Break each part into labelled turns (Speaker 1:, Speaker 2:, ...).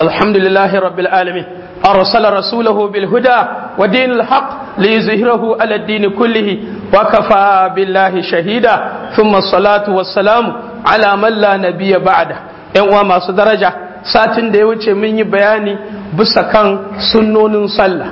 Speaker 1: الحمد لله رب العالمين أرسل رسوله بالهدى ودين الحق ليظهره على الدين كله وكفى بالله شهيدا ثم الصلاة والسلام على من لا نبي بعده ‘yan uwa masu daraja satin da ya wuce mun yi bayani bisa kan sunnonin sallah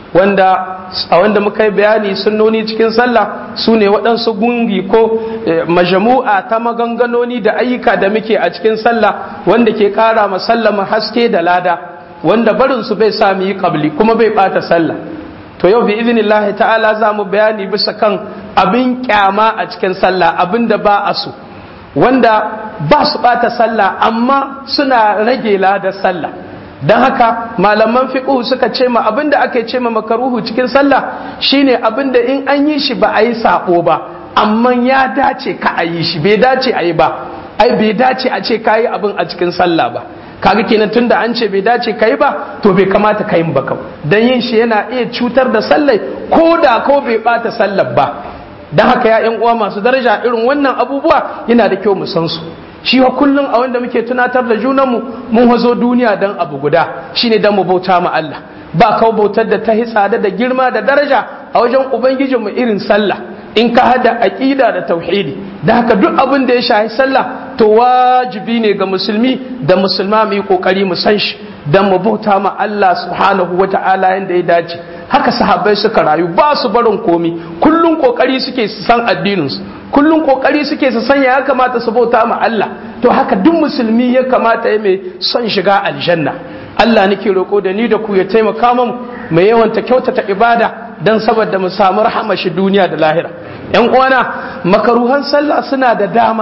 Speaker 1: wanda muka yi bayani sunnoni cikin sallah su ne waɗansu gungi ko majamu'a ta maganganoni da ayyuka da muke a cikin sallah wanda ke ƙara ma sallah mu haske da lada wanda barin su bai sa mu yi qabli kuma bai bata sallah to yau bi idnillahi ta'ala za mu bayani bisa kan abin kyama a cikin sallah abin da ba a so wanda ba su bata sallah amma suna rage ladar sallah don haka malaman fiqh suka ce ma abinda aka ce ma makaruhu cikin sallah shine abinda in an yi shi ba a yi sabo ba amma ya dace ka a yi shi bai dace a yi ba bai dace a ce ka yi abin a cikin sallah ba kaga kenan tunda an ce bai dace ka yi ba to bai kamata ka yi ba kawai dan yin shi yana iya cutar da sallai ko bai bata sallar ba don haka ya uwa masu daraja irin wannan abubuwa yana da kyau mu san su shi wa kullum a wanda muke tunatar da junanmu mun hazo duniya dan abu guda shine dan mu bauta ma Allah ba kawo bautar da ta tsada da girma da daraja a wajen ubangijinmu irin sallah in ka hada aqida da tauhidi da haka duk abin da ya shahi sallah to wajibi ne ga musulmi da musulma mu yi kokari mu san shi dan mu bauta ma Allah subhanahu wata'ala yanda ya dace haka sahabbai suka rayu ba su barin komi kullun kokari suke su san addinin su kullun kokari suke su san ya kamata su bauta ma Allah to haka duk musulmi ya kamata ya mai son shiga aljanna Allah nake roko da ni da ku ya taimaka mu mu yawanta kyautata ibada dan saboda mu samu rahama shi duniya da lahira yan uwana makaruhan sallah suna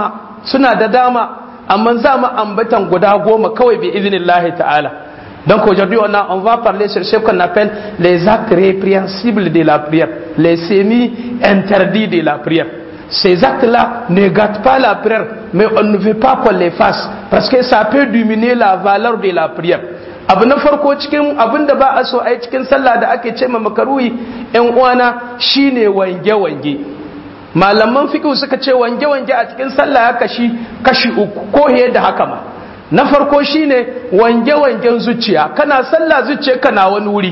Speaker 1: da dama amma za mu ambatan guda 10 kawai bi idnillahi ta'ala. Donc aujourd'hui, on va parler sur ce qu'on appelle les actes répréhensibles de la prière, les semi-interdits de la prière. Ces actes-là ne gâtent pas la prière, mais on ne veut pas qu'on les fasse, parce que ça peut diminuer la valeur de la prière. Abu na farko cikin abin da ba a so a yi cikin sallah da ake ce ma makaruhi ‘yan uwana shine wange-wange. Malaman fiqh suka ce wange-wange a cikin sallah ya kashi 3 ko fiye da haka ma. Na farko shine wange-wangen zuciya, kana sallah zuciya kana wani wuri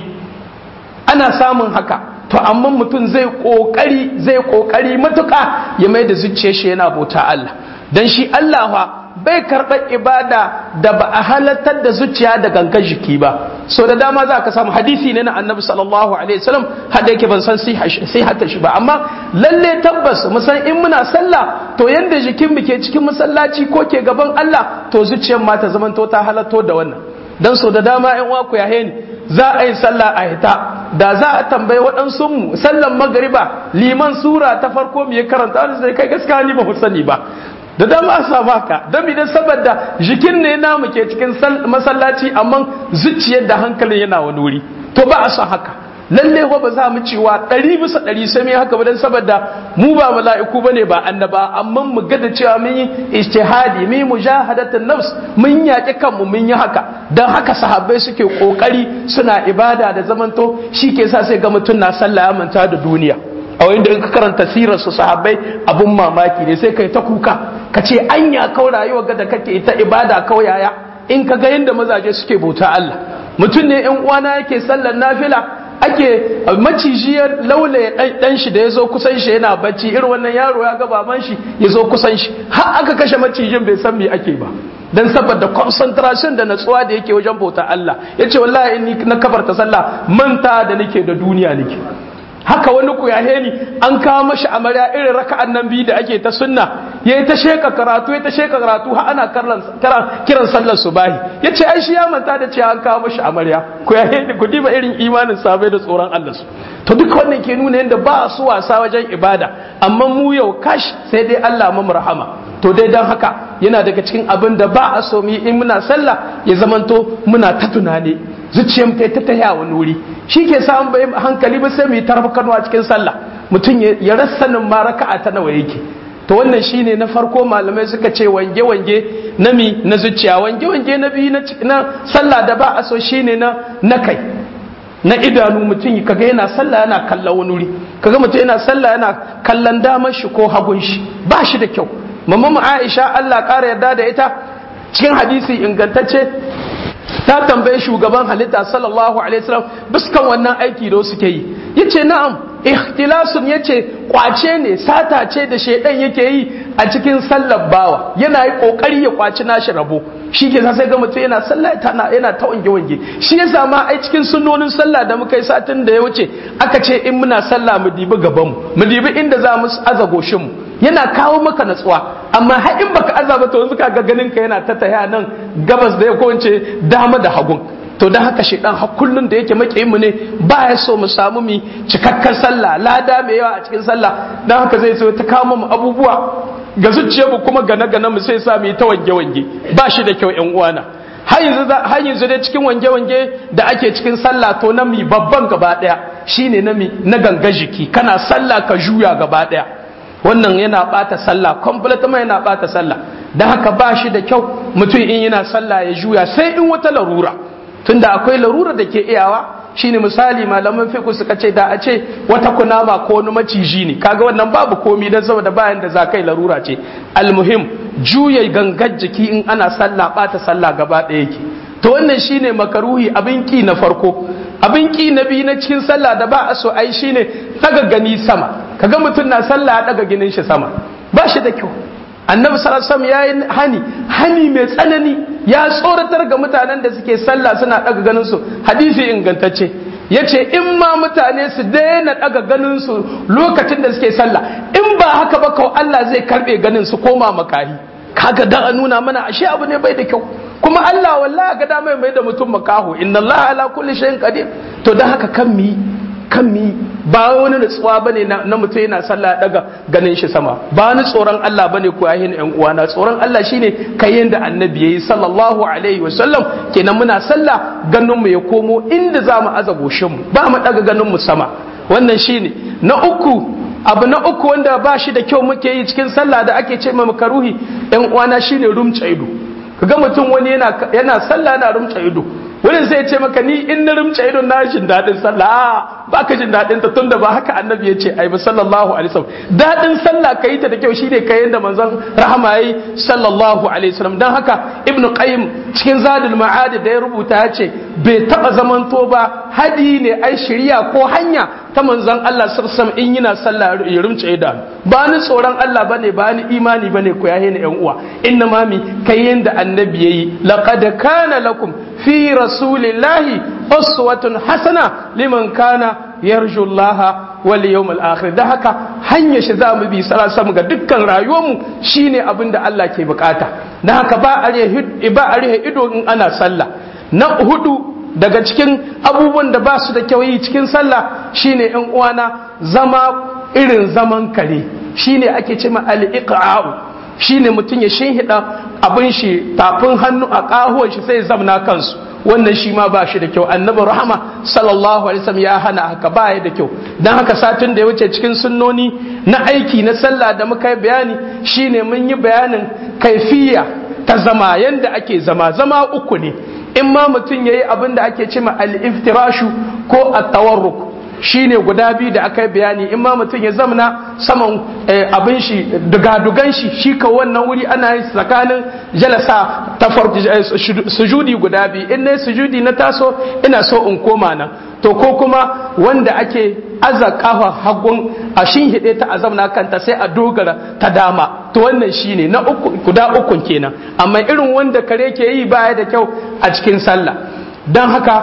Speaker 1: ana samun haka to amma mutum zai kokari matuƙa ya mai da zuciyar shi yana bauta Allah dan shi Allah fa bai karɓar ibada da ba a halartar da zuciya da gangan jiki ba so da dama za ka samu hadisi ne na annabi sallallahu alaihi wasallam hada yake ban san sai hatta shi ba amma lalle tabbas mu san in muna sallah to yanda jikin mu ke cikin masallaci ko ke gaban Allah to zuciyar ma ta zamanto ta halatto da wannan dan so da dama ƴan uwa ku yahe ni za a yi sallah a hita da za a tambayi waɗansu mu sallan magriba liman sura ta farko mu ya karanta sai kai gaskiya ni ba ku sani ba da dama a sa baka don idan saboda jikin ne namu ke cikin masallaci amma zuciyar da hankalin yana wani wuri to ba a son haka lalle ko ba za mu cewa 100% sai mu haka ba dan saboda mu ba mala'iku bane ba annaba amma mu ga da cewa mun yi ijtihadi mun yi mujahadatan nafs mun yaki kanmu mun yi haka dan haka sahabbai suke kokari suna ibada da zamanto ke sa sai ga mutun na sallah ya manta da duniya a wanda in ka karanta sirar su sahabbai abun mamaki ne sai kai ta kuka ka ce anya kau rayuwa ga da kake ita ibada kauyaya in ka ga yanda mazaje suke bauta Allah mutum ne yan uwana yake sallar nafila ake macijiyar laulaye dan shi da yazo kusan shi yana bacci irin wannan yaro ya ga baban shi yazo kusan shi har aka kashe macijin bai san me ake ba dan saboda concentration da natsuwa da yake wajen bauta Allah yace wallahi in na kafarta sallah manta da nake da duniya nake haka wani ku yahe ni an kawo mashi amarya irin raka'an nan biyu da ake ta sunna yayi ta sheka karatu har ana kiran sallar subahi yace ai shi ya manta da cewa an kawo mashi amarya ku yahe ni ku diba irin imanin sabai da tsoron Allah su to duk wannan ke nuna yadda ba su wasa wajen ibada amma mu yau kash sai dai Allah mu rahama to dai dan haka yana daga cikin abin da ba a so mu in muna sallah ya zamanto muna ta tunani zuciyar ta taya wani wuri shi ke samun bai hankali ba sai mu yi tarbakanwa cikin sallah mutum ya rassanin ma raka'a ta nawa yake to wannan shine na farko malamai suka ce wange na zuciya wange na biyu na sallah da ba a so shine na kai na idanu mutum kaga yana sallah yana kallon wani wuri kaga mutum yana sallah yana kallon damar shi ko hagun shi ba shi da kyau mamman Aisha Allah ƙara yarda da ita cikin hadisi ingantacce ta tambaye shugaban halitta sallallahu alaihi wasallam biskan wannan aiki da suke yi, yace na'am, ikhtilasun yace kwace ne, sata ce da shedan yake yi a cikin sallar bawa, yana yi kokari ya kwaci nashi rabo. Shi ke sai ga mutum yana sallah yana ta wange shi yasa ma ai cikin sunnonin sallah da muka yi satin da ya wuce aka ce in muna sallah mu dibi gaban mu dibi inda za mu aza goshin mu, yana kawo maka natsuwa. Amma har in baka azaba to yanzu kaga ganin ka yana ta taya nan gabas da ya konce dama da hagun. To dan haka shedan har kullun da yake makiyin mu ne baya so mu samu mi cikakken sallah, lada mai yawa a cikin sallah. Dan haka zai so ta kawo mu abubuwa ga zuciyar mu kuma gane mu sai sa mu ta wange ba shi da kyau ƴan uwana. Har yanzu dai cikin wange da ake cikin sallah to na mi babban gaba daya shine na ganga jiki, kana sallah ka juya gaba daya. Wannan yana bata sallah, completely yana bata sallah. Dan haka ba shi da kyau mutum in yana sallah ya juya sai in wata larura. Tunda akwai larura da ke iyawa, shine misali malaman fiqh suka ce da a ce wata kunama ko wani maciji ne, kaga wannan babu komi dan saboda bayan da zakai larura ce. Almuhim juya gangar jiki in ana sallah bata sallah gaba ɗaya yake. To wannan shine makaruhi, abin ki na farko. Abin ki na biyu na cikin sallah da ba a so ai shine daga gani sama, kaga mutum na sallah daga ginin shi sama, ba shi da kyau. Annabi sallallahu alaihi wasallam yayi hani mai tsanani, ya tsoratar ga mutanen da suke sallah suna daga ganin su. Hadisi ingantacce yace in ma mutane su daina daga ganin su lokacin da suke sallah, in ba haka ba kawai Allah zai karbe ganin su koma makahi. Kaga dan a nuna mana ashe abu ne bai da kyau, kuma Allah wallahi ga da mai da mutum makaho, inna Allah ala kulli shay'in qadir. To dan haka kan mi ba wani nutsuwa bane na mutum yana sallah daga ganin shi sama, ba ni tsoron Allah bane ko yayin ƴan uwana. Tsoron Allah shine kai yanda annabi yayi sallallahu alaihi wasallam. Kenan muna sallah ganin mu ya komo inda zamu aza goshin mu, ba mu daga ganin mu sama. Wannan shine abu na uku wanda ba shi da kyau muke yi cikin sallah da ake ce ma makaruhi ƴan uwana shine rumtsa ido. Kaga mutum wani yana sallah yana rumtsa ido, wurin sai ce maka ni in na rumce idon na jin daɗin sallah. Ba ka jin daɗin ta tunda ba haka annabi ya ce ai ba sallallahu alaihi wasallam. Daɗin sallah ka yi ta da kyau shine kayan da manzon rahama yayi sallallahu alaihi wasallam. Dan haka ibnu qayyim cikin zadul ma'ad da ya rubuta ya ce bai taba zamanto ba hadi ne ai shari'a ko hanya ta manzon Allah sallallahu alaihi wasallam in yana sallah ya rumce idon. Ba ni tsoron Allah bane, ba ni imani bane ko yahe ni ƴan uwa. Inna mami kayan da annabi yayi laqad kana lakum fi rasulillahi uswatun hasana liman kana yarju Allah wal yawmal akhir. Da haka hanyar shi za mu bi sallallahu ga dukkan rayuwarmu shine abin da Allah ke bukata. Da haka ba a rihe ido in ana sallah. Na hudu daga cikin abubuwan da ba su da kyau yi cikin sallah shine ƴan uwana zama irin zaman kare, shine ake cewa al-iqa'u. Shine mutum ya shinhida abin shi tafin hannu a kahuwan shi sai zamna kansu, wannan shi ma ba shi da kyau. Annabi rahama sallallahu alaihi wasallam ya hana haka, ba ya da kyau. Dan haka satin da ya wuce cikin sunnoni na aiki na sallah da muka yi bayani shine mun yi bayanin kaifiya ta zama, yanda ake zama uku ne. In ma mutum yayi abin da ake cewa al-iftirashu ko at-tawarruk, shine guda biyu da aka yi bayani. In ma mutum ya zamana saman abin shi dugadugan shi ka wannan wuri ana yi tsakanin jalasa ta sujudi guda biyu. In ne sujudi na taso ina so in koma nan, to ko kuma wanda ake aza kafa hagun a shinhide ta a zamana kanta sai a dogara ta dama, to wannan shine na uku, guda ukun kenan. Amma irin wanda kare ke yi baya da kyau a cikin sallah. Dan haka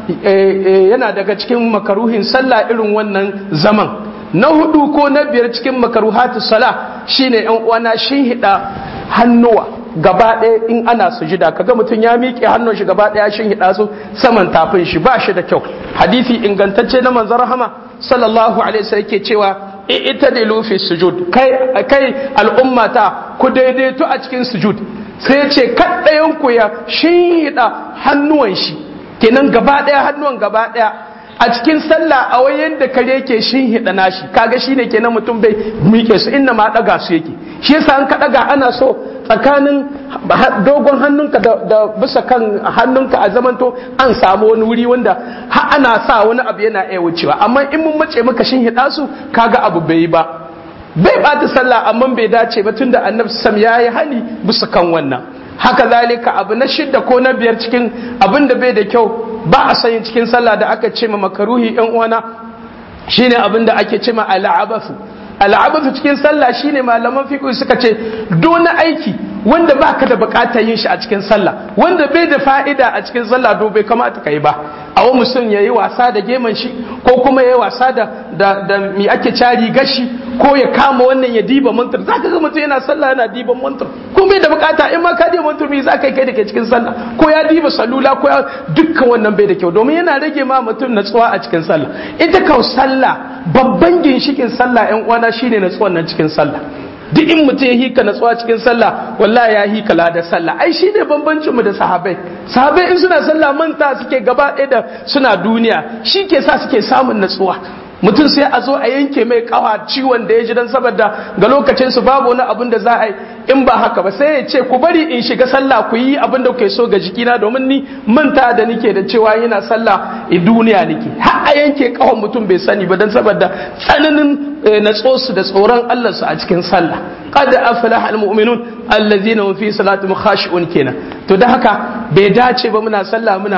Speaker 1: yana daga cikin makaruhin sallah irin wannan zaman. Na hudu ko na biyar cikin makaruhatu sala shine yan uwana shinhida hannuwa gaba ɗaya in ana sujida. Kaga mutum ya miƙe hannun shi gaba ɗaya shinhida su saman tafin shi, ba shi da kyau. Hadisi ingantacce na manzon rahama sallallahu alaihi wasallam yake cewa i'tadilu fi sujud, kai al'ummata ku daidaito a cikin sujud. Sai ce kaddayan ku ya shinhida hannuwan shi, kenan gaba ɗaya hannuwan gaba ɗaya a cikin sallah a wayan da kare yake shinhida nashi. Kaga shine kenan mutum bai miƙe su, inna ma daga su yake. Shi yasa an ka daga ana so tsakanin dogon hannunka da bisa kan hannunka a zamanto an samu wani wuri wanda ana sa wani abu yana iya wucewa. Amma in mun mace maka shinhida su kaga abu bai yi ba, bai bata sallah, amma bai dace ba tunda annabi sam yayi hali bisa kan wannan. haka zalika abu na 6 ko na 5 cikin abin da bai da kyau ba a sanya cikin sallah da aka ce ma makaruhi yan uwana shine abin da ake ce ma al'abathu cikin sallah shine malaman fiqh suka ce dona aiki wanda baka da bukatar yin shi a cikin sallah wanda bai da fa'ida a cikin sallah do bai kamata kai ba awo musun yayi wasa da geman shi ko kuma yayi wasa da mi ake cari gashi ko ya kama wannan ya diba mantar zaka ga mutum yana sallah yana diban mantar ko bai da bukata in ma ka diba mantar me zaka kai da ke cikin sallah ko ya diba salula ko ya dukkan wannan bai da kyau domin yana rage ma mutum natsuwa a cikin sallah ita kau sallah babban ginshikin sallah ƴan uwana shine natsuwan nan cikin sallah duk in mutum ya hika natsuwa cikin sallah wallahi ya hika lada sallah ai shine bambancin mu da sahabbai in suna sallah manta suke gaba ɗaya da suna duniya shi ke sa suke samun natsuwa mutum sai a zo a yanke mai kawa ciwon da ya ji dan saboda ga lokacin su babu wani abin da za a yi in ba haka ba sai ya ce ku bari in shiga sallah ku yi abin da kuke so ga jikina domin ni manta da nike da cewa yana sallah a duniya nike har a yanke kawan mutum bai sani ba dan saboda tsananin natsosu da tsoron Allah su a cikin sallah qad aflaha almu'minun allazina hum fi salatihim khashi'un kenan to da haka bai dace ba muna sallah muna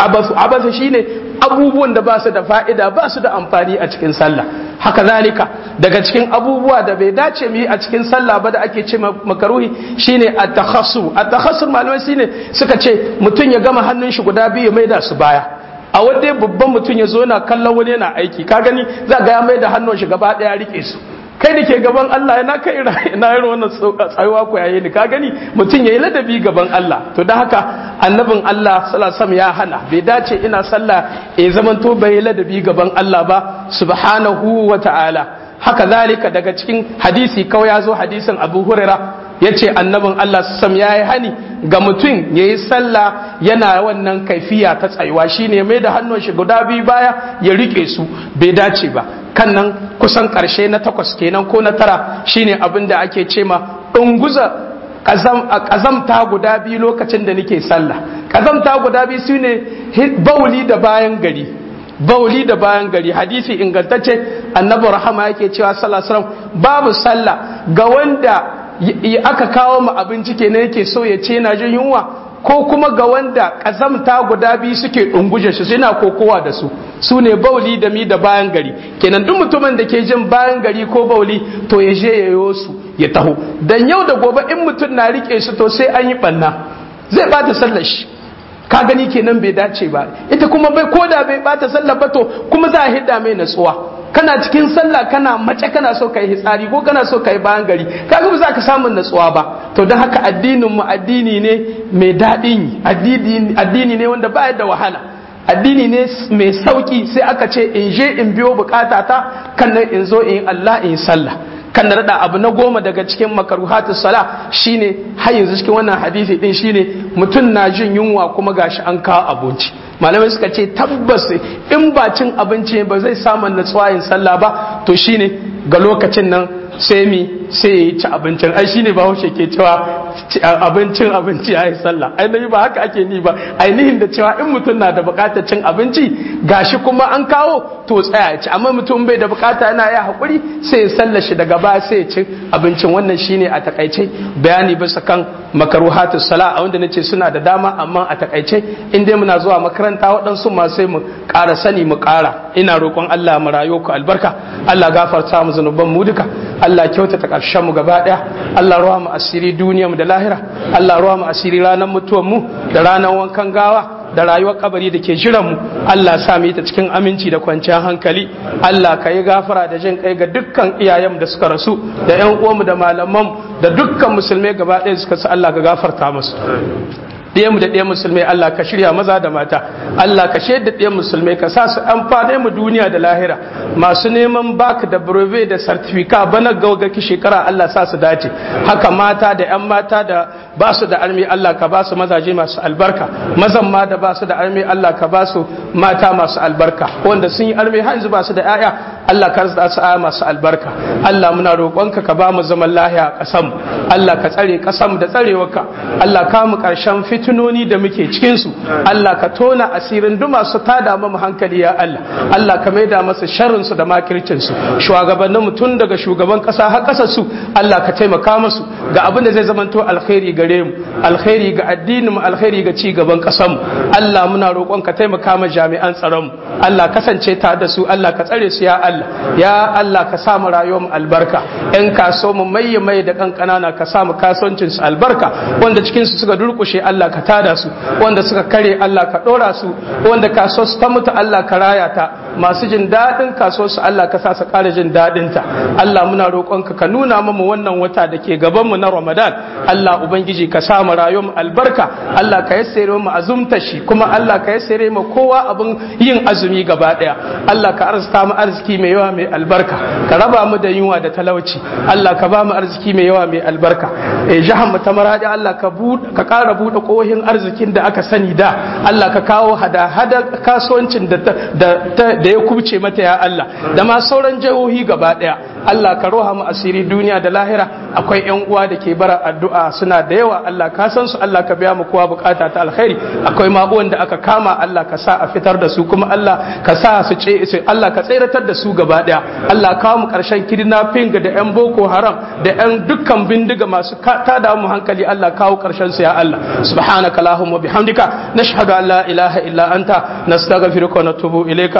Speaker 1: abasu shine abubuwan da ba su da fa'ida ba su da amfani a cikin sallah haka zalika daga cikin abubuwa da bai dace mu yi a cikin sallah ba da ake ce makaruhi shine at-takhassur malamai shine suka ce mutum ya gama hannun shi guda biyu ya maida su baya a wanda babban mutum ya zo na kallon wani yana aiki ka gani za ga ya maida hannun shi gaba daya rike su kai da ke gaban Allah yana kai ina irin wannan tsayuwa ko yayi ni ka gani mutum yayi ladabi gaban Allah to dan haka annabin Allah sallallahu alaihi wasallam ya hana bai dace ina sallah zaman to bai ladabi gaban Allah ba subhanahu wa ta'ala haka zalika daga cikin hadisi kawai ya zo hadisin Abu Huraira yace annabin Allah sallallahu ya yi hani ga mutum yayi sallah yana wannan kaifiya ta tsayuwa shine mai da hannun shi guda biyu baya ya rike su bai dace ba kan nan kusan karshe na 8 kenan ko na 9 shine abin da ake ce ma dunguza kazamta guda biyu lokacin da nake sallah kazamta guda biyu sune bauli da bayan gari hadisi ingantacce annabi rahama yake cewa sallallahu alaihi wasallam babu sallah ga wanda aka kawo mu abinci kenan yake so ya ce yana jin yunwa ko kuma ga wanda kazamta guda biyu suke dunguje shi suna kokowa da su ne bauli da mi da bayan gari kenan duk mutumin da ke jin bayan gari ko bauli to ya je yayo su ya taho dan yau da gobe in mutum na rike su to sai an yi banna zai bata sallar shi ka gani kenan bai dace ba ita kuma bai koda bai bata sallar ba to kuma za a hidda mai natsuwa kana cikin sallah kana mace kana so kai hitsari ko kana so kai bayan gari kaga ba za ka samu natsuwa ba to don haka addinin mu addini ne mai daɗin addini ne wanda ba da wahala addini ne mai sauki sai aka ce in je in biyo bukatata kan nan in zo in Allah in sallah kan na rada abu na 10 daga cikin makaruhatus sala shine har yanzu cikin wannan hadisi din shine mutum na jin yunwa kuma gashi an kawo abinci malamai suka ce tabbas in ba cin abinci ba zai samu natsuwa yin sallah ba to shine ga lokacin nan sai ya ci abincin ai shine ba haushe ke cewa abinci ya yi sallah ainihi ba haka ake ni ba ainihin da cewa in mutum na da bukatar cin abinci gashi kuma an kawo to tsaya ci amma mutum bai da bukata yana ya haƙuri sai ya sallar shi daga baya sai ya ci abincin wannan shine a takaice bayani bisa kan makaruhatus sala a wanda nace suna da dama amma a takaice in dai muna zuwa makaranta waɗansu ma sai mu ƙara sani mu ƙara ina roƙon Allah mu rayo ku albarka Allah gafarta mu zanuban mu duka Allah kyautata ƙarshen mu gaba ɗaya Allah ruwa mu asiri duniya mu da lahira Allah ruwa mu asiri ranar mutuwar mu da ranar wankan gawa da rayuwar kabari da ke jiran mu Allah sa mu ta cikin aminci da kwanciyar hankali Allah ka yi gafara da jin kai ga dukkan iyayen da suka rasu da ƴan uwanmu da malaman da dukkan musulmai gaba ɗaya suka sa Allah ka gafarta musu ɗayan da ɗayan musulmai Allah ka shirya maza da mata Allah ka shaida ɗayan musulmai ka sa su amfane mu duniya da lahira masu neman baka da brevet da certificate bana gaugaki shekara Allah sa su dace haka mata da ƴan mata da ba su da armi Allah ka ba su mazaje masu albarka mazan ma da ba su da armi Allah ka ba su mata masu albarka wanda sun yi armi har yanzu ba su da ƴaƴa Allah ka arzuta su masu albarka. Allah muna roƙonka ka ba mu zaman lahiya a ƙasam. Allah ka tsare ƙasam da tsarewarka. Allah ka mu ƙarshen fitinoni da muke cikin su. Allah ka tona asirin duk masu tada mu hankali ya Allah. Allah ka maida masa sharrin su da makircin su. Shugabannin mu tun daga shugaban ƙasa har ƙasar su Allah ka taimaka musu ga abin da zai zamanto alkhairi gare mu, alkhairi ga addinin mu, alkhairi ga ci gaban ƙasar mu. Allah muna roƙon ka taimaka ma jami'an tsaron mu. Allah kasance ta da su, Allah ka tsare su ya Allah. Ya Allah ka sa mu rayuwar mu albarka. Yan kaso mu mai da kankanana ka sa mu kasuwancin su albarka. Wanda cikin su suka durƙushe Allah ka tada su, wanda suka kare Allah ka ɗora su, wanda kaso su ta mutu Allah ka raya ta. Masu jin daɗin kaso su Allah ka sa su ƙara jin daɗin ta. Allah muna roƙonka ka nuna mu wannan wata da ke gaban mu na Ramadan. Allah ubangiji ka sa mu rayuwar mu albarka. Allah ka yassere mu azumta shi, kuma Allah ka yassere mu kowa abin yin azumi gaba ɗaya. Allah ka arzuta mu arziki mai yawa mai albarka, ka raba mu da yunwa da talauci. Allah ka ba mu arziki mai yawa mai albarka. Jihar mu ta Maradi Allah ka ƙara buɗe ƙohin arzikin da aka sani da. Allah ka kawo hada kasuwancin da ya kubce mata ya Allah, da ma sauran jihohi gaba ɗaya. Allah ka roha mu asiri duniya da lahira. Akwai ƴan uwa da ke bara addu'a suna da yawa, Allah ka san su, Allah ka biya mu kowa bukata ta alkhairi. Akwai mabuwan da aka kama, Allah ka sa a fitar da su, kuma Allah ka sa su Allah ka tseratar da su gaba daya. Allah kawo mu karshen kidnapping da ƴan Boko Haram da ƴan dukkan bindiga masu tada mu hankali, Allah kawo karshen su ya Allah. Subhanaka Allahumma bihamdika nashhadu an la ilaha illa anta nastaghfiruka wa natubu ilayka.